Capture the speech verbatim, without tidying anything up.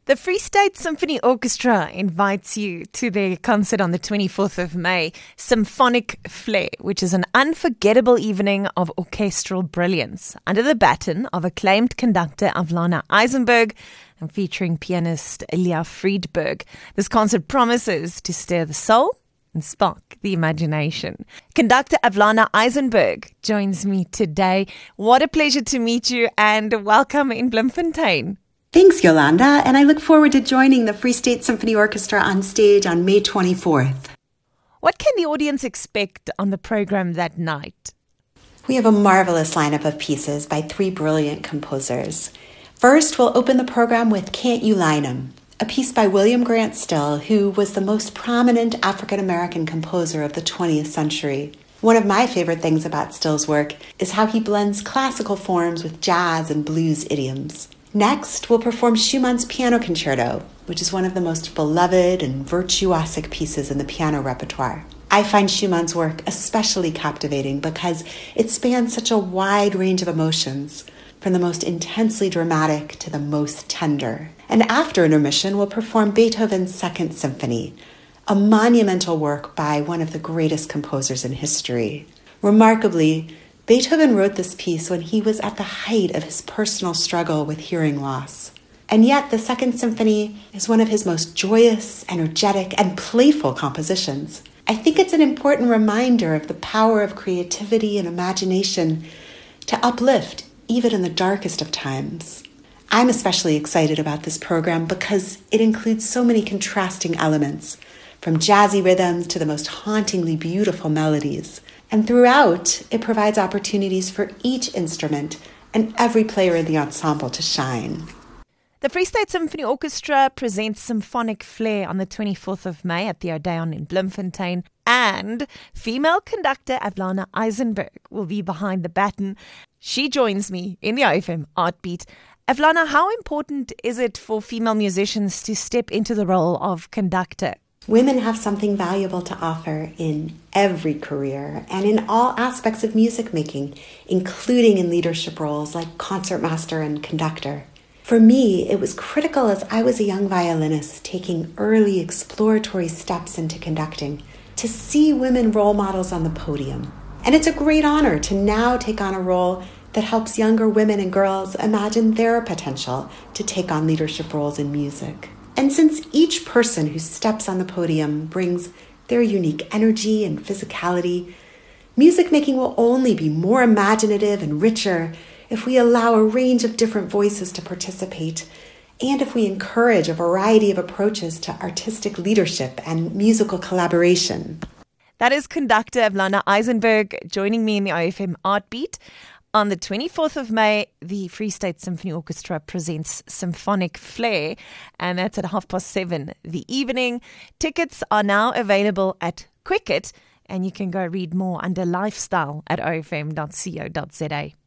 The Free State Symphony Orchestra invites you to their concert on the twenty-fourth of May, Symphonic Flair, which is an unforgettable evening of orchestral brilliance under the baton of acclaimed conductor Avlana Eisenberg and featuring pianist Ilya Friedberg. This concert promises to stir the soul and spark the imagination. Conductor Avlana Eisenberg joins me today. What a pleasure to meet you and welcome in Bloemfontein. Thanks, Yolanda, and I look forward to joining the Free State Symphony Orchestra on stage on May twenty-fourth. What can the audience expect on the program that night? We have a marvelous lineup of pieces by three brilliant composers. First, we'll open the program with Can't You Line 'Em, a piece by William Grant Still, who was the most prominent African-American composer of the twentieth century. One of my favorite things about Still's work is how he blends classical forms with jazz and blues idioms. Next, we'll perform Schumann's Piano Concerto, which is one of the most beloved and virtuosic pieces in the piano repertoire. I find Schumann's work especially captivating because it spans such a wide range of emotions, from the most intensely dramatic to the most tender. And after intermission, we'll perform Beethoven's Second Symphony, a monumental work by one of the greatest composers in history. Remarkably, Beethoven wrote this piece when he was at the height of his personal struggle with hearing loss. And yet, the Second Symphony is one of his most joyous, energetic, and playful compositions. I think it's an important reminder of the power of creativity and imagination to uplift even in the darkest of times. I'm especially excited about this program because it includes so many contrasting elements, from jazzy rhythms to the most hauntingly beautiful melodies. And throughout, it provides opportunities for each instrument and every player in the ensemble to shine. The Free State Symphony Orchestra presents Symphonic Flair on the twenty-fourth of May at the Odeon in Bloemfontein, and female conductor Avlana Eisenberg will be behind the baton. She joins me in the O F M Artbeat. Avlana, how important is it for female musicians to step into the role of conductor? Women have something valuable to offer in every career and in all aspects of music making, including in leadership roles like concertmaster and conductor. For me, it was critical as I was a young violinist taking early exploratory steps into conducting to see women role models on the podium. And it's a great honor to now take on a role that helps younger women and girls imagine their potential to take on leadership roles in music. And since each person who steps on the podium brings their unique energy and physicality, music making will only be more imaginative and richer if we allow a range of different voices to participate and if we encourage a variety of approaches to artistic leadership and musical collaboration. That is conductor Avlana Eisenberg joining me in the O F M Artbeat. On the twenty-fourth of May, the Free State Symphony Orchestra presents Symphonic Flair, and that's at half past seven the evening. Tickets are now available at Quicket, and you can go read more under Lifestyle at o f m dot co dot za.